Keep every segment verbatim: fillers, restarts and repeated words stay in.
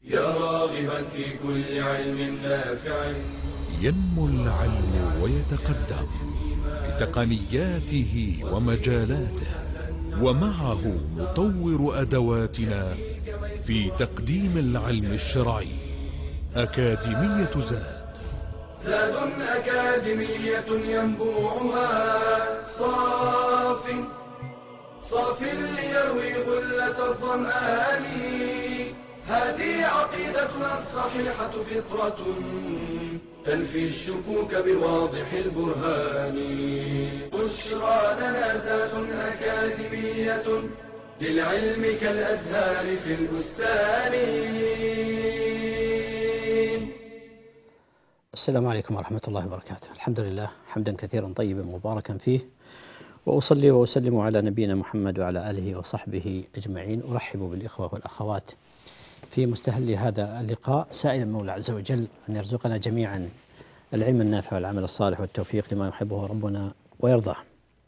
يا راغبا في كل علم نافع. ينمو العلم ويتقدم بتقنياته ومجالاته، ومعه نطور أدواتنا في تقديم العلم الشرعي. أكاديمية زاد زاد أكاديمية ينبوعها صاف صاف ليروي غلة الظمآن. هذه عقيدتنا الصحيحة فطرة تنفي الشكوك بواضح البرهان. بشرى لنا زاد أكاديمية للعلم كالأزهار في البستان. السلام عليكم ورحمة الله وبركاته. الحمد لله حمدا كثيرا طيبا مباركا فيه، وأصلي وأسلم على نبينا محمد وعلى آله وصحبه أجمعين. أرحب بالإخوة والأخوات في مستهل هذا اللقاء، سائلا المولى عز وجل أن يرزقنا جميعا العلم النافع والعمل الصالح والتوفيق لما يحبه ربنا ويرضاه.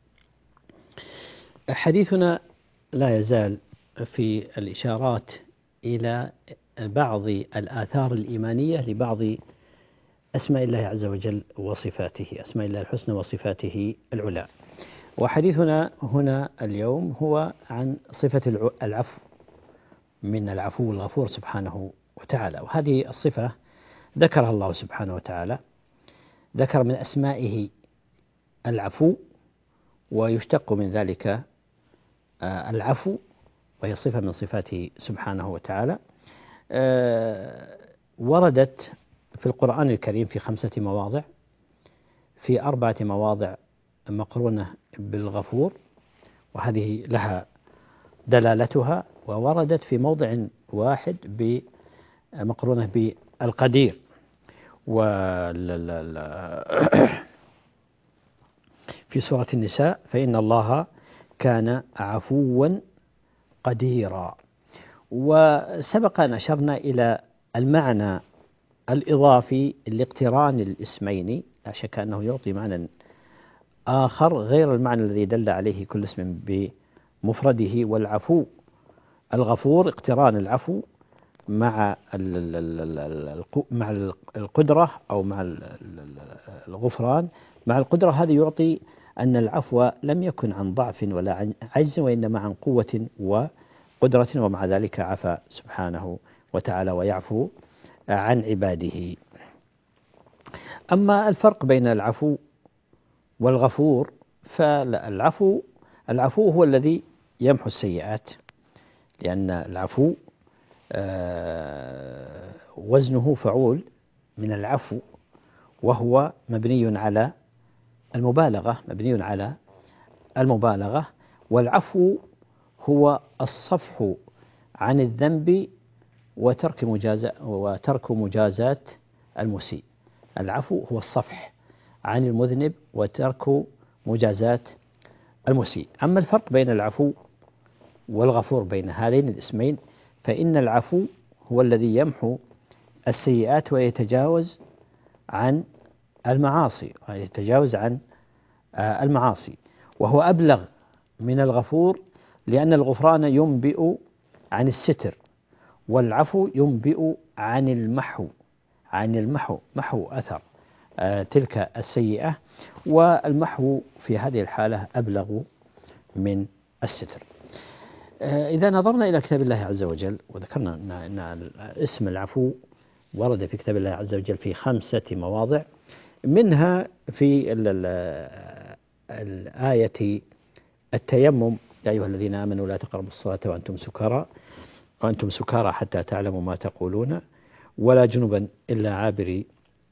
حديثنا لا يزال في الإشارات إلى بعض الآثار الإيمانية لبعض أسماء الله عز وجل وصفاته، أسماء الله الحسنى وصفاته العلى. وحديثنا هنا اليوم هو عن صفة العفو من العفو الغفور سبحانه وتعالى. وهذه الصفة ذكرها الله سبحانه وتعالى، ذكر من أسمائه العفو، ويشتق من ذلك العفو، وهي صفة من صفاته سبحانه وتعالى. وردت في القرآن الكريم في خمسة مواضع، في أربعة مواضع مقرونة بالغفور وهذه لها دلالتها، ووردت في موضع واحد مقرونة بالقدير. في سورة النساء فإن الله كان عفوا قديرا. وسبق أن أشرنا إلى المعنى الإضافي لاقتران الاسمين، لا شك أنه يعطي معنى آخر غير المعنى الذي دل عليه كل اسم بمفرده. والعفو الغفور اقتران العفو مع مع القدرة أو مع الغفران مع القدرة، هذا يعطي أن العفو لم يكن عن ضعف ولا عن عجز، وإنما عن قوة وقدرة، ومع ذلك عفا سبحانه وتعالى ويعفو عن عباده. أما الفرق بين العفو والغفور، فالعفو العفو هو الذي يمحو السيئات، لأن العفو وزنه فعول من العفو، وهو مبني على المبالغة مبني على المبالغة. والعفو هو الصفح عن الذنب وترك مجازة وترك مجازات المسيء. العفو هو الصفح عن المذنب وترك مجازات المسيء. أما الفرق بين العفو والغفور بين هذين الاسمين، فإن العفو هو الذي يمحو السيئات ويتجاوز عن المعاصي ويتجاوز عن المعاصي، وهو أبلغ من الغفور، لأن الغفران ينبئ عن الستر، والعفو ينبئ عن المحو عن المحو محو أثر تلك السيئة، والمحو في هذه الحالة أبلغ من الستر. إذا نظرنا إلى كتاب الله عز وجل، وذكرنا أن اسم العفو ورد في كتاب الله عز وجل في خمسة مواضع، منها في الآية التيمم: يا أيها الذين آمنوا لا تقربوا الصلاة وأنتم سكارى وأنتم سكارى حتى تعلموا ما تقولون ولا جنبا إلا عابري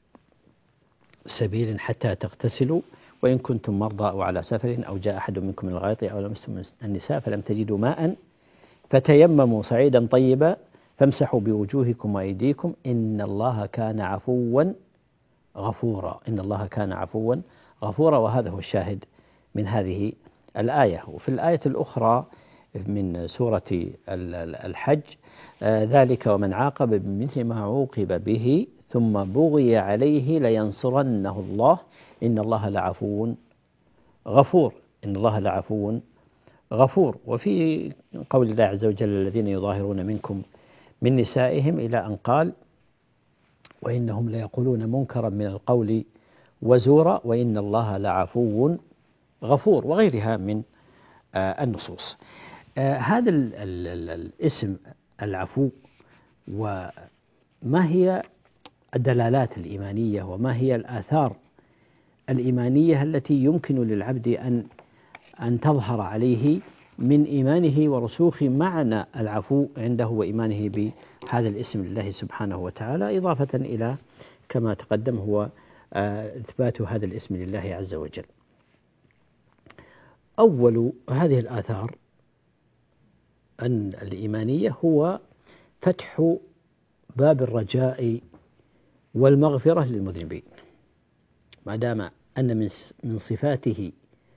سبيل حتى تغتسلوا وإن كنتم مرضى أو على سفر أو جاء أحد منكم من الغائط أو لمستم النساء فلم تجدوا ماء فتيمموا صعيدا طيبا فامسحوا بوجوهكم وأيديكم إن الله كان عفوا غفورا إن الله كان عفوا غفورا. وهذا هو الشاهد من هذه الآية. وفي الآية الأخرى من سورة الحج: ذلك ومن عاقب بمثل ما عوقب به ثم بغي عليه لينصرنه الله إن الله لعفو غفور إن الله لعفو غفور. وفي قول الله عز وجل: الذين يظاهرون منكم من نسائهم إلى أن قال وإنهم ليقولون منكرا من القول وزورا وإن الله لعفو غفور وغيرها من النصوص. هذا ال ال ال الاسم العفو، وما هي الدلالات الإيمانية وما هي الآثار الإيمانية التي يمكن للعبد أن أن تظهر عليه من إيمانه ورسوخ معنى العفو عنده وإيمانه بهذا الاسم لله سبحانه وتعالى، إضافة إلى كما تقدم هو إثبات هذا الاسم لله عز وجل. أول هذه الآثار الإيمانية هو فتح باب الرجاء والمغفرة للمذنبين، ما دام أن من صفاته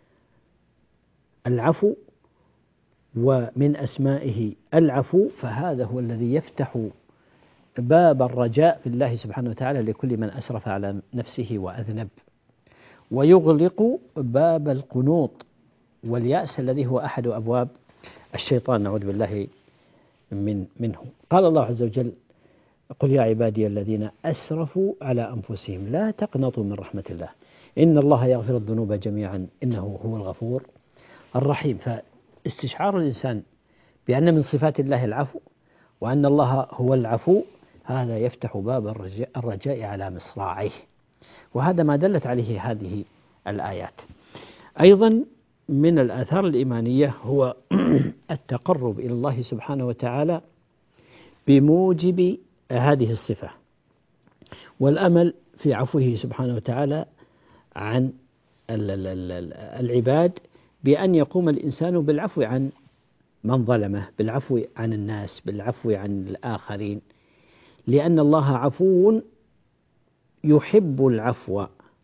العفو ومن أسمائه العفو، فهذا هو الذي يفتح باب الرجاء في الله سبحانه وتعالى لكل من أسرف على نفسه وأذنب، ويغلق باب القنوط واليأس الذي هو أحد أبواب الشيطان نعوذ بالله من منه. قال الله عز وجل: قل يا عبادي الذين أسرفوا على أنفسهم لا تقنطوا من رحمة الله إن الله يغفر الذنوب جميعا إنه هو الغفور الرحيم. فاستشعار الإنسان بأن من صفات الله العفو وأن الله هو العفو، هذا يفتح باب الرجاء, الرجاء على مصراعيه، وهذا ما دلت عليه هذه الآيات. أيضا من الآثار الإيمانية هو التقرب إلى الله سبحانه وتعالى بموجب هذه الصفة، والأمل في عفوه سبحانه وتعالى عن العباد، بأن يقوم الإنسان بالعفو عن من ظلمه، بالعفو عن الناس، بالعفو عن الآخرين، لأن الله عفو يحب العفو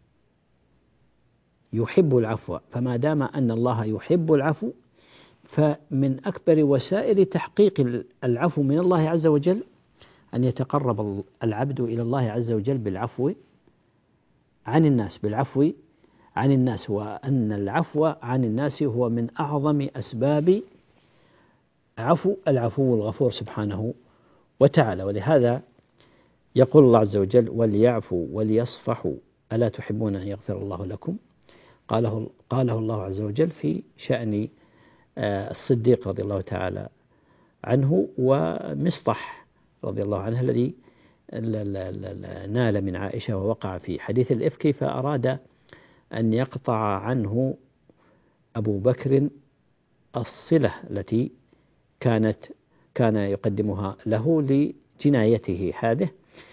يحب العفو فما دام أن الله يحب العفو، فمن أكبر وسائل تحقيق العفو من الله عز وجل أن يتقرب العبد إلى الله عز وجل بالعفو عن الناس بالعفو عن الناس وأن العفو عن الناس هو من أعظم أسباب عفو العفو الغفور سبحانه وتعالى. ولهذا يقول الله عز وجل: وليعفوا وليصفحوا ألا تحبون أن يغفر الله لكم؟ قاله, قاله الله عز وجل في شأن الصديق رضي الله تعالى عنه ومصطح رضي الله عنه الذي نال من عائشة ووقع في حديث الإفك، فأراد أن يقطع عنه أبو بكر الصلة التي كانت كان يقدمها له لجنايته هذه،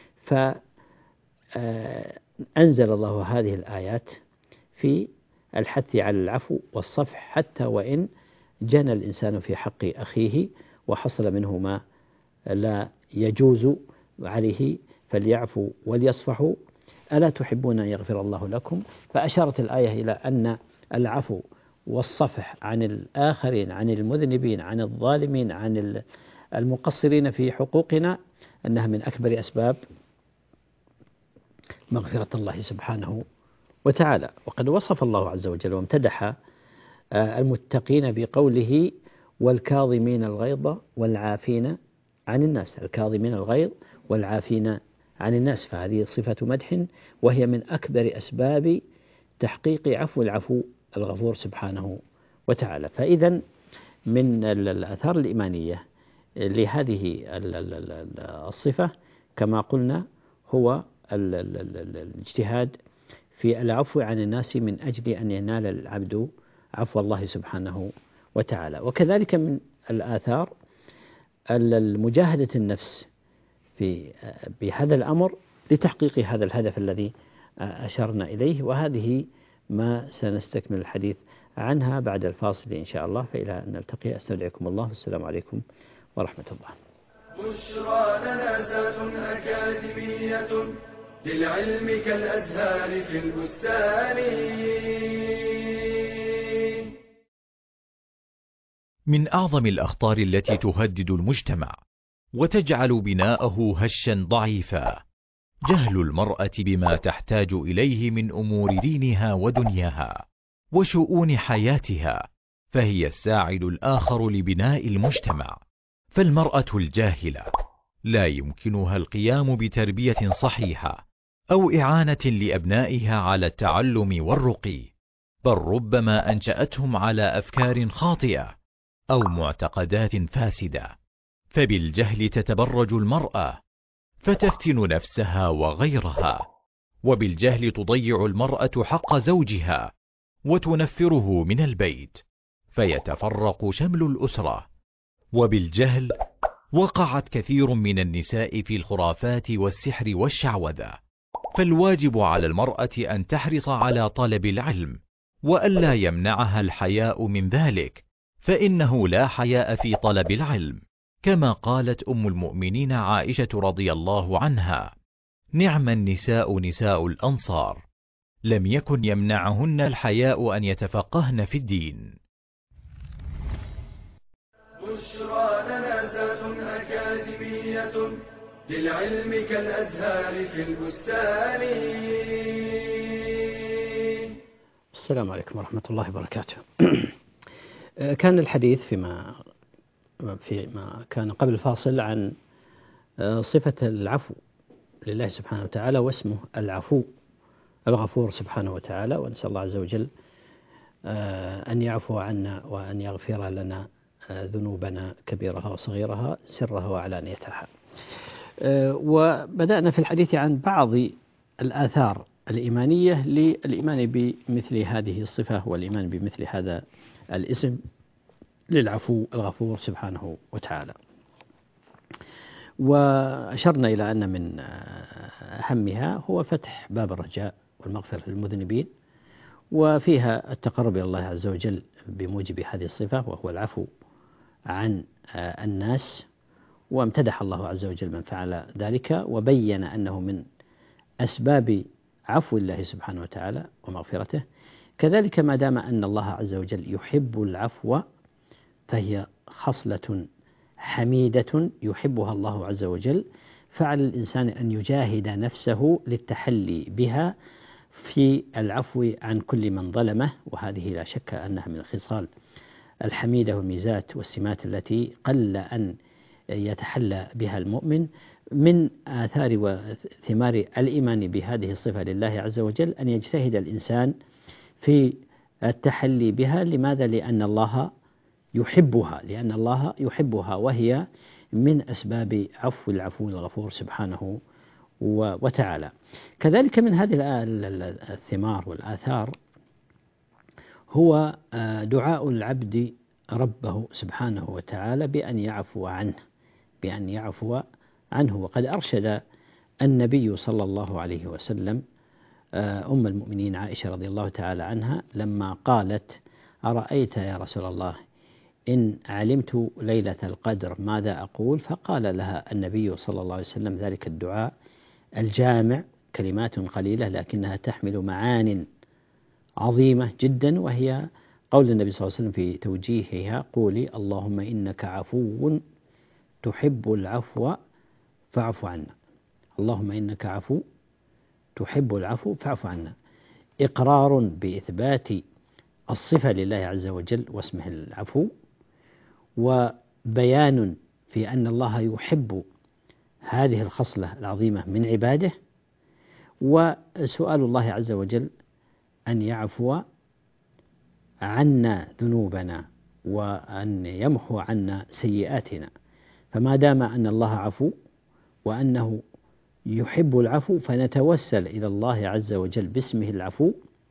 فأنزل الله هذه الآيات في الحث على العفو والصفح، حتى وإن جنى الإنسان في حق أخيه وحصل منه ما لا يجوز عليه، فليعفوا وليصفحوا ألا تحبون أن يغفر الله لكم؟ فأشارت الآية إلى أن العفو والصفح عن الآخرين، عن المذنبين، عن الظالمين، عن المقصرين في حقوقنا، أنها من أكبر أسباب مغفرة الله سبحانه وتعالى. وقد وصف الله عز وجل وامتدح المتقين بقوله: والكاظمين الغيظ والعافين عن الناس. الكاظمين الغيظ والعافين عن الناس، فهذه صفة مدح، وهي من أكبر أسباب تحقيق عفو العفو الغفور سبحانه وتعالى. فإذا من الآثار الإيمانية لهذه الصفة كما قلنا هو الاجتهاد في العفو عن الناس من أجل أن ينال العبد عفو الله سبحانه وتعالى. وكذلك من الآثار المجاهدة النفس في بهذا الأمر لتحقيق هذا الهدف الذي أشرنا إليه، وهذه ما سنستكمل الحديث عنها بعد الفاصل إن شاء الله. فإلى أن نلتقي أستودعكم الله والسلام عليكم ورحمة الله. بشرى لنا ذات أكاديمية للعلم كالأزهار في البستان. من أعظم الأخطار التي تهدد المجتمع وتجعل بناءه هشا ضعيفا جهل المرأة بما تحتاج إليه من أمور دينها ودنياها وشؤون حياتها، فهي الساعد الآخر لبناء المجتمع. فالمرأة الجاهلة لا يمكنها القيام بتربية صحيحة أو إعانة لأبنائها على التعلم والرقي، بل ربما أنشأتهم على أفكار خاطئة أو معتقدات فاسدة، فبالجهل تتبرج المرأة فتفتن نفسها وغيرها، وبالجهل تضيع المرأة حق زوجها وتنفره من البيت فيتفرق شمل الأسرة، وبالجهل وقعت كثير من النساء في الخرافات والسحر والشعوذة. فالواجب على المرأة أن تحرص على طلب العلم وألا يمنعها الحياء من ذلك، فإنه لا حياء في طلب العلم، كما قالت أم المؤمنين عائشة رضي الله عنها: نعم النساء نساء الأنصار، لم يكن يمنعهن الحياء أن يتفقهن في الدين. بشرى لنا ذات أكاديمية للعلم كالأزهار في البستان. السلام عليكم ورحمة الله وبركاته. كان الحديث فيما فيما كان قبل الفاصل عن صفة العفو لله سبحانه وتعالى، واسمه العفو الغفور سبحانه وتعالى، ونسأل الله عز وجل أن يعفو عنا وأن يغفر لنا ذنوبنا كبيرها وصغيرها سرها وعلانيتها. وبدأنا في الحديث عن بعض الآثار الإيمانية للإيمان بمثل هذه الصفة والإيمان بمثل هذا الاسم للعفو الغفور سبحانه وتعالى. وأشرنا إلى أن من أهمها هو فتح باب الرجاء والمغفرة للمذنبين، وفيها التقرب إلى الله عز وجل بموجب هذه الصفة وهو العفو عن الناس، وامتدح الله عز وجل من فعل ذلك وبين أنه من أسباب عفو الله سبحانه وتعالى ومغفرته. كذلك ما دام أن الله عز وجل يحب العفو فهي خصلة حميدة يحبها الله عز وجل، فعلى الإنسان أن يجاهد نفسه للتحلي بها في العفو عن كل من ظلمه، وهذه لا شك أنها من الخصال الحميدة والميزات والسمات التي قل أن يتحلى بها المؤمن. من آثار وثمار الإيمان بهذه الصفة لله عز وجل أن يجتهد الإنسان في التحلي بها. لماذا؟ لأن الله يحبها، لأن الله يحبها وهي من أسباب عفو العفو الغفور سبحانه وتعالى. كذلك من هذه الثمار والآثار هو دعاء العبد ربه سبحانه وتعالى بأن يعفو عنه بأن يعفو عنه. وقد أرشد النبي صلى الله عليه وسلم أم المؤمنين عائشة رضي الله تعالى عنها لما قالت: أرأيت يا رسول الله إن علمت ليلة القدر ماذا أقول؟ فقال لها النبي صلى الله عليه وسلم ذلك الدعاء الجامع، كلمات قليلة لكنها تحمل معان عظيمة جدا، وهي قول النبي صلى الله عليه وسلم في توجيهها: قولي اللهم إنك عفو تحب العفو فاعف عنا. اللهم إنك عفو تحب العفو فاعف عنا. إقرار بإثبات الصفة لله عز وجل واسمه العفو، وبيان في أن الله يحب هذه الخصلة العظيمة من عباده، وسؤال الله عز وجل أن يعفو عنا ذنوبنا وأن يمحو عنا سيئاتنا. فما دام أن الله عفو وأنه يحب العفو فنتوسل إلى الله عز وجل باسمه العفو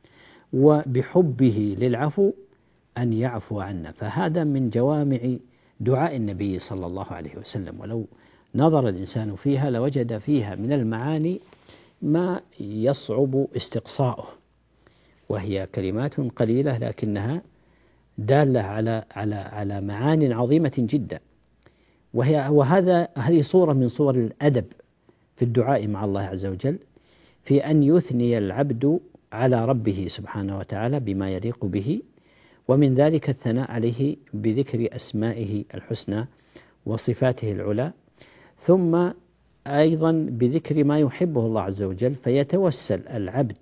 وبحبه للعفو أن يعفو عنا. فهذا من جوامع دعاء النبي صلى الله عليه وسلم، ولو نظر الإنسان فيها لوجد فيها من المعاني ما يصعب استقصاؤه، وهي كلمات قليلة لكنها دالة على على على معان عظيمة جدا. وهي وهذا هذه صورة من صور الأدب في الدعاء مع الله عز وجل، في أن يثني العبد على ربه سبحانه وتعالى بما يليق به، ومن ذلك الثناء عليه بذكر أسمائه الحسنى وصفاته العلى، ثم أيضا بذكر ما يحبه الله عز وجل، فيتوسل العبد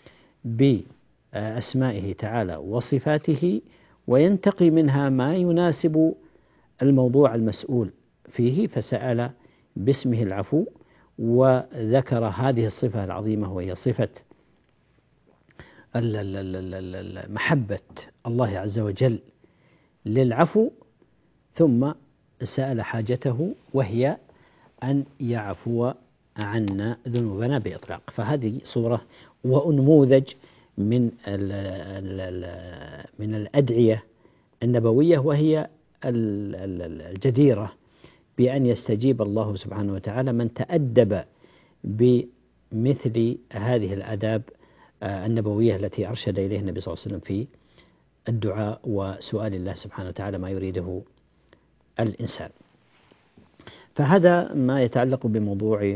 بأسمائه تعالى وصفاته وينتقي منها ما يناسب الموضوع المسؤول فيه، فسأل باسمه العفو، وذكر هذه الصفة العظيمة وهي صفة محبة الله عز وجل للعفو، ثم سأل حاجته وهي أن يعفو عنا ذنوبنا بإطلاق. فهذه صورة ونموذج من من الأدعية النبوية، وهي الجديرة بأن يستجيب الله سبحانه وتعالى من تأدب بمثل هذه الآداب النبوية التي أرشد إليها النبي صلى الله عليه وسلم في الدعاء وسؤال الله سبحانه وتعالى ما يريده الإنسان. فهذا ما يتعلق بموضوع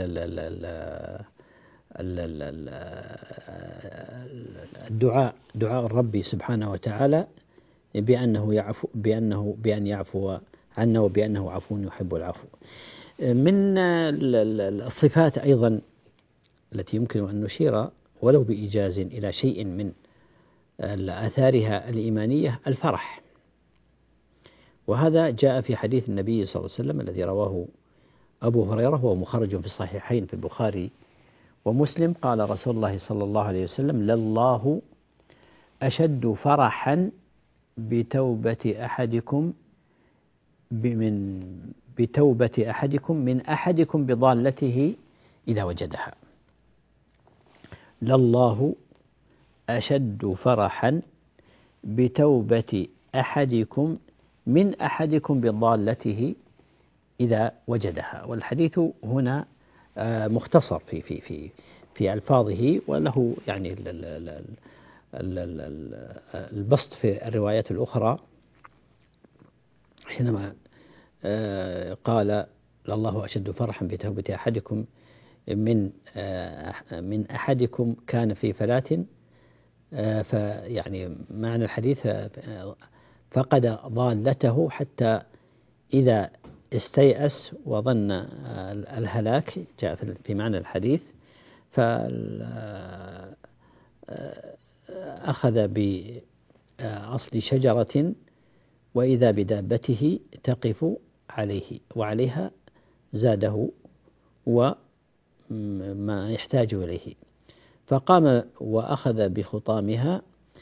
الدعاء، دعاء الرب سبحانه وتعالى بأنه يعفو بأنه بأن يعفو عنا وبأنه عفو يحب العفو. من الصفات أيضا التي يمكن أن نشير ولو بإيجاز إلى شيء من آثارها الإيمانية الفرح، وهذا جاء في حديث النبي صلى الله عليه وسلم الذي رواه أبو هريرة وهو مخرج في الصحيحين في البخاري ومسلم. قال رسول الله صلى الله عليه وسلم: لله أشد فرحا بتوبة أحدكم من بتوبة أحدكم من أحدكم بضالته إذا وجدها. لله أشد فرحا بتوبة أحدكم من أحدكم بضالته إذا وجدها. والحديث هنا مختصر في في في في ألفاظه، وله يعني البسط في الروايات الأخرى حينما قال: لله أشد فرحا بتوبة أحدكم من من أحدكم كان في فلاة، فيعني معنى الحديث فقد ضالته حتى إذا استيأس وظن الهلاك، جاء في معنى الحديث، فأخذ بأصل شجرة وإذا بدابته تقف عليه وعليها زاده وما يحتاج إليه، فقام وأخذ بخطامها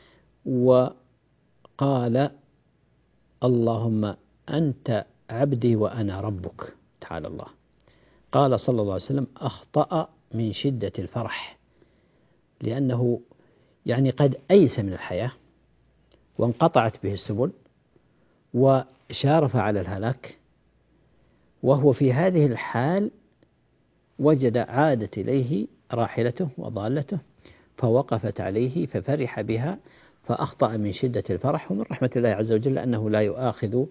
وقال: اللهم أنت عبدي وأنا ربك. تعالى الله. قال صلى الله عليه وسلم: أخطأ من شدة الفرح، لأنه يعني قد أيس من الحياة وانقطعت به السبل وشارف على الهلاك، وهو في هذه الحال وجد عادت إليه راحلته وضالته فوقفت عليه ففرح بها فأخطأ من شدة الفرح. ومن رحمة الله عز وجل أنه لا يؤاخذ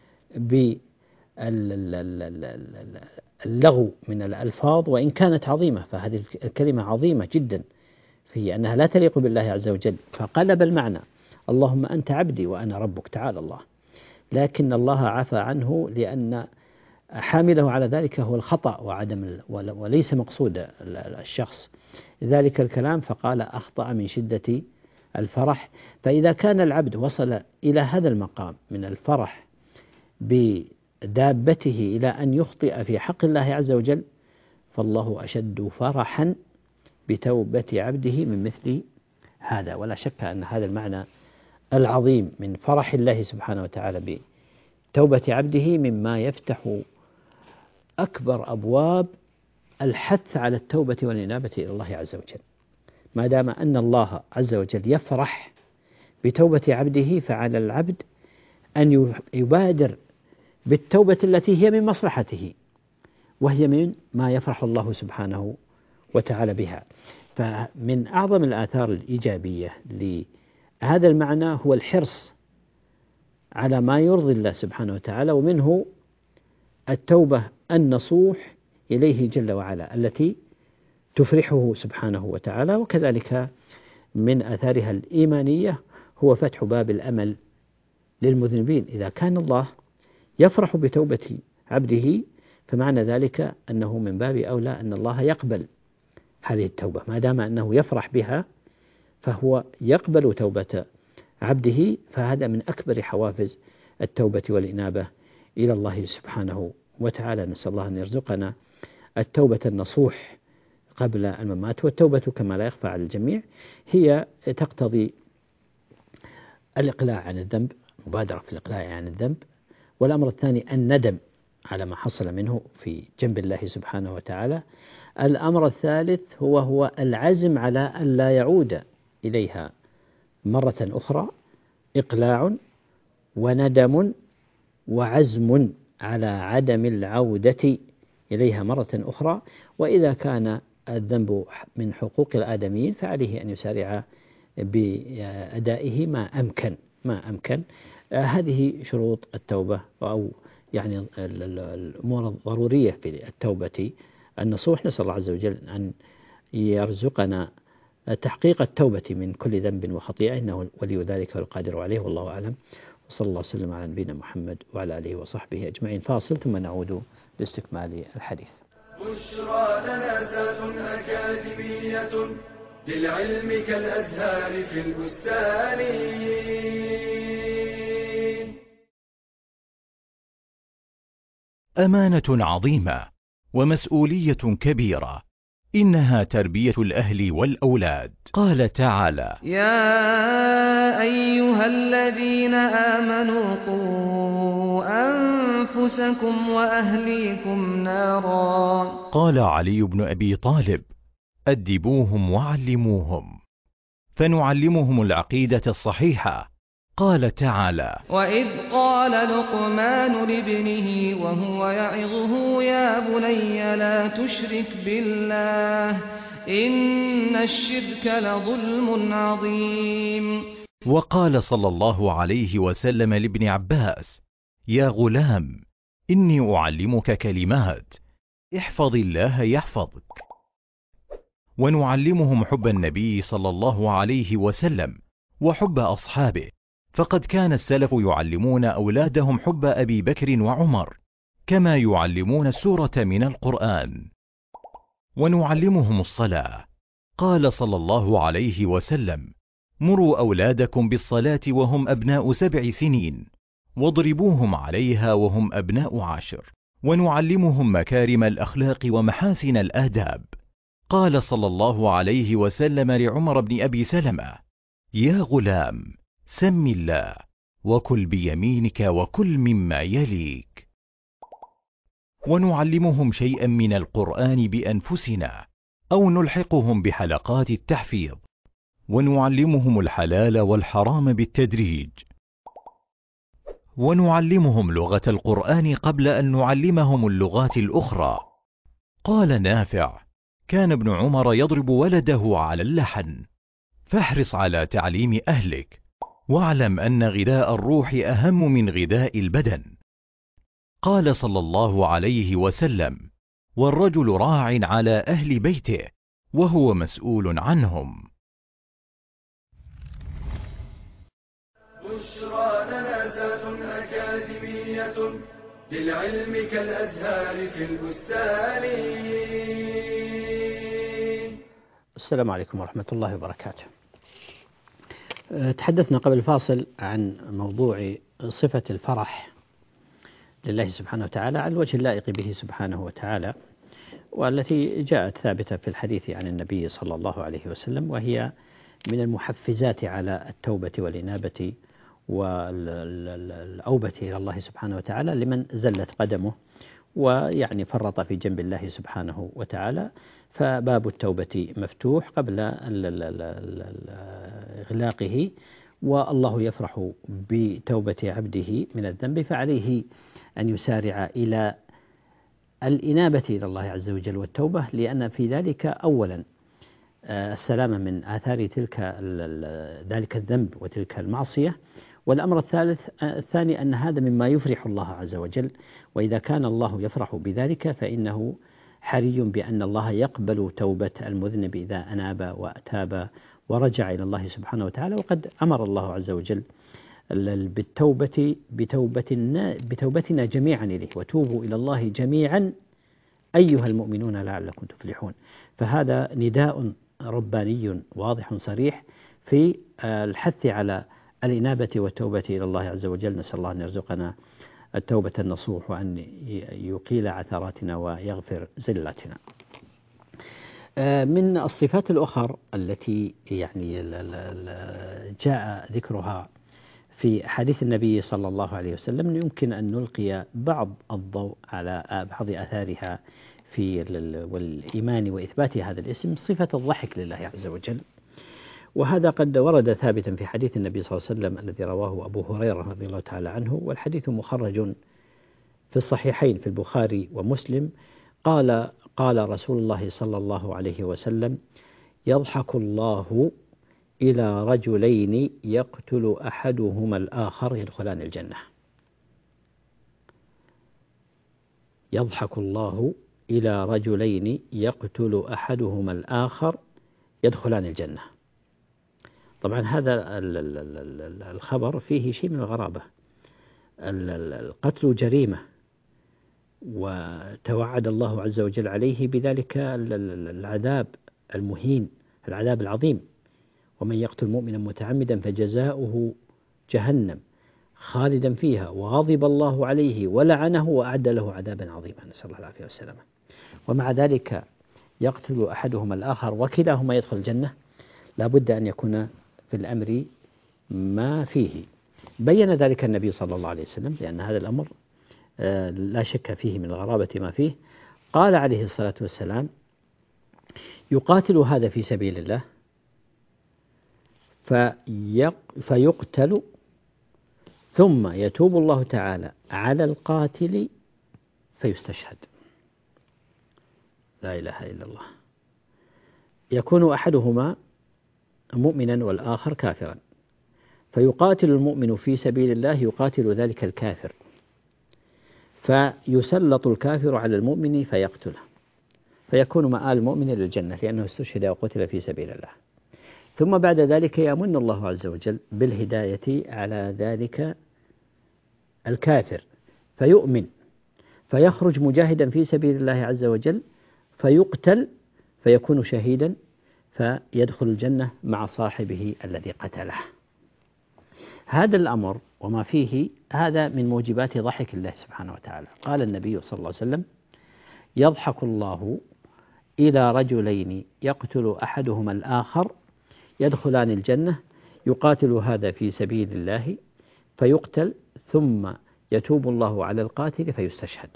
باللغو من الألفاظ وإن كانت عظيمة، فهذه الكلمة عظيمة جدا في أنها لا تليق بالله عز وجل، فقلب المعنى: اللهم أنت عبدي وأنا ربك. تعالى الله. لكن الله عفى عنه لأن حامله على ذلك هو الخطأ وعدم وليس مقصود الشخص ذلك الكلام، فقال: أخطأ من شدة الفرح. فإذا كان العبد وصل إلى هذا المقام من الفرح بدابته إلى أن يخطئ في حق الله عز وجل، فالله أشد فرحا بتوبة عبده من مثل هذا. ولا شك أن هذا المعنى العظيم من فرح الله سبحانه وتعالى بتوبة عبده مما يفتح أكبر أبواب الحث على التوبة والإنابة إلى الله عز وجل. ما دام أن الله عز وجل يفرح بتوبة عبده، فعلى العبد أن يبادر بالتوبة التي هي من مصلحته، وهي من ما يفرح الله سبحانه وتعالى بها. فمن أعظم الآثار الإيجابية لهذا المعنى هو الحرص على ما يرضي الله سبحانه وتعالى، ومنه التوبة النصوح إليه جل وعلا التي تفرحه سبحانه وتعالى. وكذلك من آثارها الإيمانية هو فتح باب الأمل للمذنبين. إذا كان الله يفرح بتوبة عبده، فمعنى ذلك أنه من باب أولى أن الله يقبل هذه التوبة. ما دام أنه يفرح بها فهو يقبل توبة عبده، فهذا من أكبر حوافز التوبة والإنابة إلى الله سبحانه وتعالى. نسأل الله أن يرزقنا التوبة النصوح قبل الممات. والتوبة كما لا يخفى على الجميع هي تقتضي الإقلاع عن الذنب، مبادرة في الإقلاع عن الذنب. والأمر الثاني الندم على ما حصل منه في جنب الله سبحانه وتعالى. الأمر الثالث هو هو العزم على أن لا يعود إليها مرة أخرى، إقلاع وندم وعزم على عدم العودة إليها مرة أخرى. وإذا كان الذنب من حقوق الآدميين فعليه أن يسارع بأدائه ما أمكن ما أمكن. هذه شروط التوبة، أو يعني الأمور الضرورية في التوبة النصوح. نسأل الله عز وجل أن يرزقنا تحقيق التوبة من كل ذنب وخطيئة، إنه ولي ذلك والقادر عليه، والله أعلم. وصلى الله وسلم على نبينا محمد وعلى آله وصحبه أجمعين. فاصل ثم نعود لاستكمال الحديث. بشرى لنا ذات أكاديمية للعلم كالأزهار في البستان. أمانة عظيمة ومسؤولية كبيرة، إنها تربية الأهل والأولاد. قال تعالى: يا أيها الذين آمنوا قوا أنفسكم وأهليكم نارا. قال علي بن أبي طالب: أدبوهم وعلموهم. فنعلمهم العقيدة الصحيحة. قال تعالى: وإذ قال لقمان لابنه وهو يعظه يا بني لا تشرك بالله إن الشرك لظلم عظيم. وقال صلى الله عليه وسلم لابن عباس: يا غلام إني أعلمك كلمات احفظ الله يحفظك. ونعلمهم حب النبي صلى الله عليه وسلم وحب أصحابه، فقد كان السلف يعلمون أولادهم حب أبي بكر وعمر كما يعلمون السورة من القرآن. ونعلمهم الصلاة. قال صلى الله عليه وسلم: مروا أولادكم بالصلاة وهم أبناء سبع سنين واضربوهم عليها وهم أبناء عشر. ونعلمهم مكارم الأخلاق ومحاسن الآداب. قال صلى الله عليه وسلم لعمر بن أبي سلمة: يا غلام سم الله وكل بيمينك وكل مما يليك. ونعلمهم شيئا من القرآن بأنفسنا أو نلحقهم بحلقات التحفيظ. ونعلمهم الحلال والحرام بالتدريج. ونعلمهم لغة القرآن قبل أن نعلمهم اللغات الأخرى. قال نافع: كان ابن عمر يضرب ولده على اللحن. فاحرص على تعليم أهلك، واعلم أن غذاء الروح أهم من غذاء البدن. قال صلى الله عليه وسلم: والرجل راع على أهل بيته وهو مسؤول عنهم. بشرى لنا ذات أكاديمية للعلم كالأزهار في البستان. السلام عليكم ورحمة الله وبركاته. تحدثنا قبل الفاصل عن موضوع صفة الفرح لله سبحانه وتعالى على الوجه اللائق به سبحانه وتعالى، والتي جاءت ثابتة في الحديث عن النبي صلى الله عليه وسلم، وهي من المحفزات على التوبة والإنابة والأوبة إلى الله سبحانه وتعالى لمن زلت قدمه ويعني فرط في جنب الله سبحانه وتعالى. فباب التوبة مفتوح قبل إغلاقه، والله يفرح بتوبة عبده من الذنب، فعليه أن يسارع إلى الإنابة إلى الله عز وجل والتوبة، لأن في ذلك أولا السلامة من آثار تلك ذلك الذنب وتلك المعصية. والأمر الثالث الثاني أن هذا مما يفرح الله عز وجل، وإذا كان الله يفرح بذلك فإنه حري بأن الله يقبل توبة المذنب إذا أناب وأتاب ورجع إلى الله سبحانه وتعالى. وقد أمر الله عز وجل بالتوبة بتوبتنا, بتوبتنا جميعا إليه: وتوبوا إلى الله جميعا أيها المؤمنون لعلكم تفلحون. فهذا نداء رباني واضح صريح في الحث على الإنابة والتوبة إلى الله عز وجل. نسأل الله أن يرزقنا التوبة النصوح، وأن يقيل عثراتنا ويغفر زلاتنا. من الصفات الأخرى التي يعني جاء ذكرها في حديث النبي صلى الله عليه وسلم يمكن أن نلقي بعض الضوء على بعض أثارها في والإيمان وإثبات هذا الاسم، صفة الضحك لله عز وجل. وهذا قد ورد ثابتا في حديث النبي صلى الله عليه وسلم الذي رواه أبو هريرة رضي الله تعالى عنه، والحديث مخرج في الصحيحين في البخاري ومسلم. قال قال رسول الله صلى الله عليه وسلم: يضحك الله إلى رجلين يقتل أحدهما الآخر يدخلان الجنة. يضحك الله إلى رجلين يقتل أحدهما الآخر يدخلان الجنة. طبعا هذا الخبر فيه شيء من الغرابة. القتل جريمة، وتوعد الله عز وجل عليه بذلك العذاب المهين، العذاب العظيم: ومن يقتل مؤمنا متعمدا فجزاؤه جهنم خالدا فيها وغضب الله عليه ولعنه وأعد له عذابا عظيما، نسأل الله العافية والسلامة. ومع ذلك يقتل أحدهما الآخر وكلاهما يدخل الجنة. لا بد أن يكون في الأمر ما فيه. بين ذلك النبي صلى الله عليه وسلم، لأن هذا الأمر لا شك فيه من الغرابة ما فيه. قال عليه الصلاة والسلام: يقاتل هذا في سبيل الله فيقتل ثم يتوب الله تعالى على القاتل فيستشهد. لا إله إلا الله. يكون أحدهما مؤمنا والآخر كافرا، فيقاتل المؤمن في سبيل الله يقاتل ذلك الكافر، فيسلط الكافر على المؤمن فيقتله، فيكون مآل المؤمن للجنة لأنه استشهد وقتل في سبيل الله. ثم بعد ذلك يمن الله عز وجل بالهداية على ذلك الكافر فيؤمن، فيخرج مجاهدا في سبيل الله عز وجل فيقتل فيكون شهيدا فيدخل الجنة مع صاحبه الذي قتله. هذا الأمر وما فيه هذا من موجبات ضحك الله سبحانه وتعالى. قال النبي صلى الله عليه وسلم: يضحك الله إلى رجلين يقتل أحدهما الآخر يدخلان الجنة، يقاتل هذا في سبيل الله فيقتل ثم يتوب الله على القاتل فيستشهد.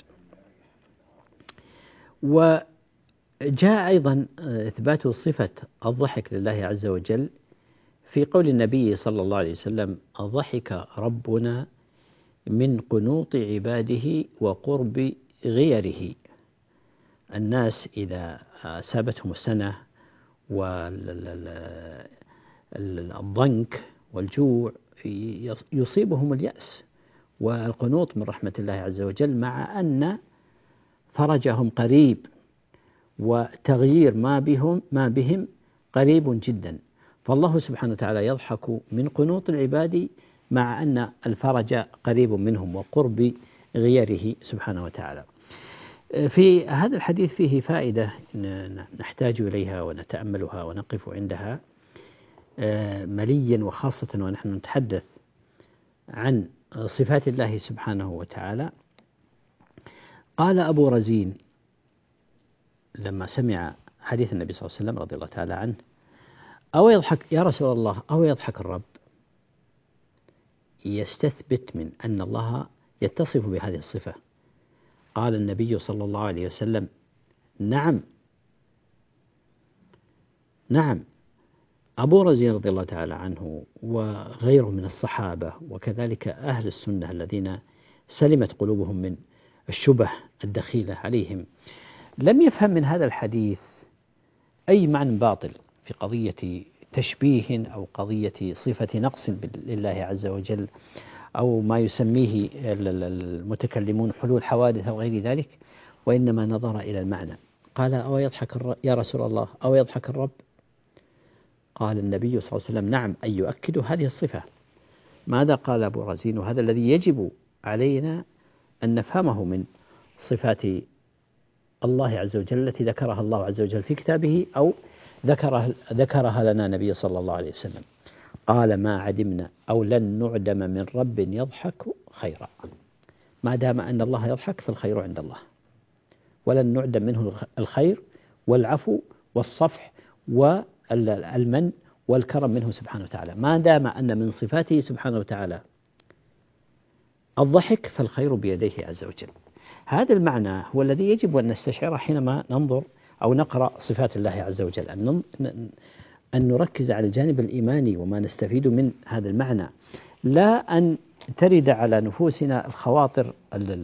وجاء أيضا إثبات صفة الضحك لله عز وجل في قول النبي صلى الله عليه وسلم: ضحك ربنا من قنوط عباده وقرب غيره. الناس إذا سابتهم السنة والضنك والجوع يصيبهم اليأس والقنوط من رحمة الله عز وجل، مع أن فرجهم قريب وتغيير ما بهم ما بهم قريب جدا. فالله سبحانه وتعالى يضحك من قنوط العباد مع أن الفرج قريب منهم وقرب غيره سبحانه وتعالى. في هذا الحديث فيه فائدة نحتاج إليها ونتأملها ونقف عندها مليا، وخاصة ونحن نتحدث عن صفات الله سبحانه وتعالى. قال أبو رزين لما سمع حديث النبي صلى الله عليه وسلم رضي الله تعالى عنه: أو يضحك يا رسول الله، أو يضحك الرب، يستثبت من أن الله يتصف بهذه الصفة. قال النبي صلى الله عليه وسلم: نعم نعم. أبو رزين رضي الله تعالى عنه وغيره من الصحابة وكذلك أهل السنة الذين سلمت قلوبهم من الشبه الدخيلة عليهم لم يفهم من هذا الحديث أي معنى باطل في قضية تشبيه أو قضية صفة نقص لله عز وجل أو ما يسميه المتكلمون حلول حوادث أو غير ذلك، وإنما نظر إلى المعنى. قال: أو يضحك يا رسول الله، أو يضحك الرب؟ قال النبي صلى الله عليه وسلم: نعم، أي يؤكد هذه الصفة. ماذا قال أبو رزين؟ وهذا الذي يجب علينا أن نفهمه من صفات الله عز وجل التي ذكرها الله عز وجل في كتابه أو ذكرها, ذكرها لنا نبي صلى الله عليه وسلم. قال: ما عدمنا أو لن نعدم من رب يضحك خيرا. ما دام أن الله يضحك فالخير عند الله، ولن نعدم منه الخير والعفو والصفح والمن والكرم منه سبحانه وتعالى. ما دام أن من صفاته سبحانه وتعالى الضحك فالخير بيديه عز وجل. هذا المعنى هو الذي يجب أن نستشعره حينما ننظر أو نقرأ صفات الله عز وجل، أن أن نركز على الجانب الإيماني وما نستفيد من هذا المعنى، لا أن ترد على نفوسنا الخواطر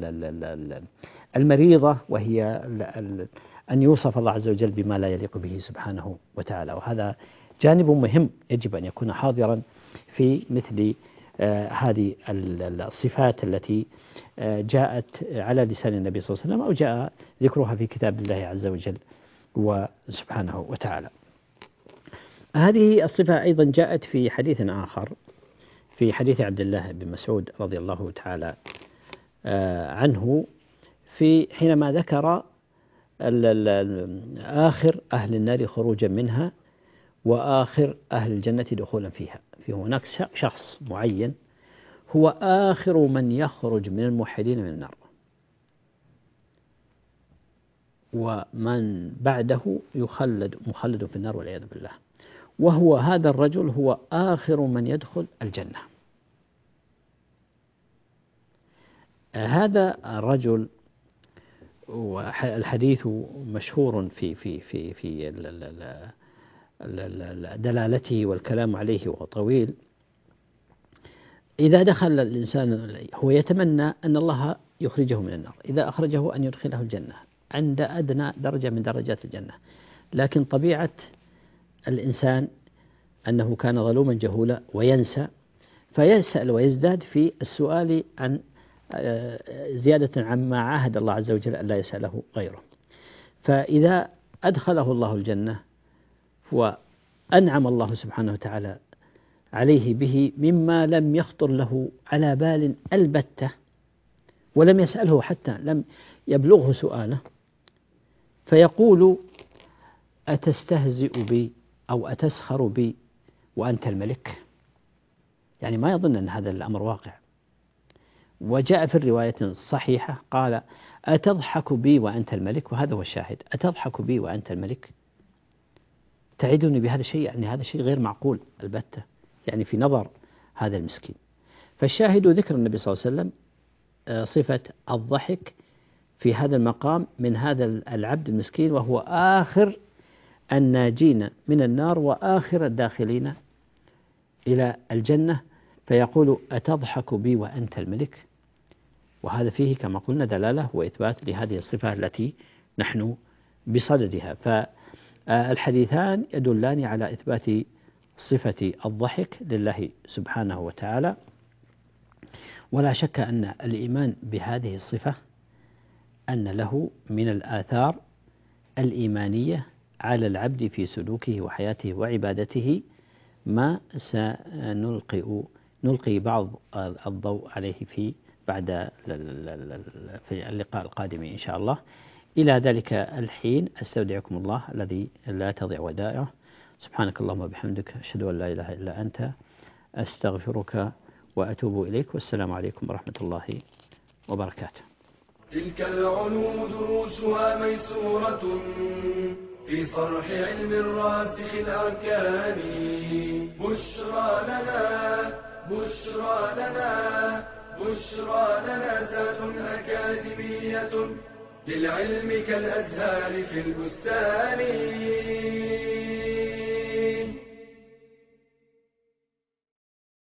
المريضة، وهي أن يوصف الله عز وجل بما لا يليق به سبحانه وتعالى. وهذا جانب مهم يجب أن يكون حاضرا في مثل آه هذه الصفات التي آه جاءت على لسان النبي صلى الله عليه وسلم أو جاء ذكرها في كتاب الله عز وجل وسبحانه وتعالى. هذه الصفة أيضا جاءت في حديث آخر، في حديث عبد الله بن مسعود رضي الله تعالى آه عنه، في حينما ذكر آخر أهل النار خروجا منها وآخر أهل الجنة دخولا فيها. في هناك شخص معين هو آخر من يخرج من الموحدين من النار، ومن بعده يخلد مخلد في النار والعياذ بالله، وهو هذا الرجل هو آخر من يدخل الجنة. هذا الرجل والحديث مشهور في في في في دلالته والكلام عليه وطويل. إذا دخل الإنسان هو يتمنى أن الله يخرجه من النار، إذا أخرجه أن يدخله الجنة عند أدنى درجة من درجات الجنة، لكن طبيعة الإنسان أنه كان ظلوما جهولا وينسى، فيسأل ويزداد في السؤال عن زيادة عما عاهد الله عز وجل أن لا يسأله غيره. فإذا أدخله الله الجنة وأنعم الله سبحانه وتعالى عليه به مما لم يخطر له على بال البتة، ولم يسأله حتى لم يبلغه سؤاله، فيقول أتستهزئ بي أو أتسخر بي وأنت الملك؟ يعني ما يظن أن هذا الأمر واقع. وجاء في الرواية الصحيحة قال أتضحك بي وأنت الملك؟ وهذا هو الشاهد، أتضحك بي وأنت الملك؟ تعدني بهذا الشيء؟ يعني هذا شيء غير معقول البتة، يعني في نظر هذا المسكين. فالشاهد ذكر النبي صلى الله عليه وسلم صفة الضحك في هذا المقام من هذا العبد المسكين، وهو آخر الناجين من النار وآخر الداخلين إلى الجنة، فيقول أتضحك بي وأنت الملك؟ وهذا فيه كما قلنا دلالة وإثبات لهذه الصفة التي نحن بصددها. فالحديثان يدلان على إثبات صفة الضحك لله سبحانه وتعالى، ولا شك أن الإيمان بهذه الصفة أن له من الآثار الإيمانية على العبد في سلوكه وحياته وعبادته ما سنلقي نلقي بعض الضوء عليه في بعد في اللقاء القادم إن شاء الله. إلى ذلك الحين أستودعكم الله الذي لا تضيع ودائعه. سبحانك اللهم وبحمدك، أشهد أن لا إله إلا أنت، أستغفرك وأتوب إليك، والسلام عليكم ورحمة الله وبركاته. تلك العلوم دروسها ميسورة في صرح علم الراسخ الأركان. بشرى لنا بشرى لنا بشرى لنا ذات أكاديمية للعلم كالأزهار في البستان.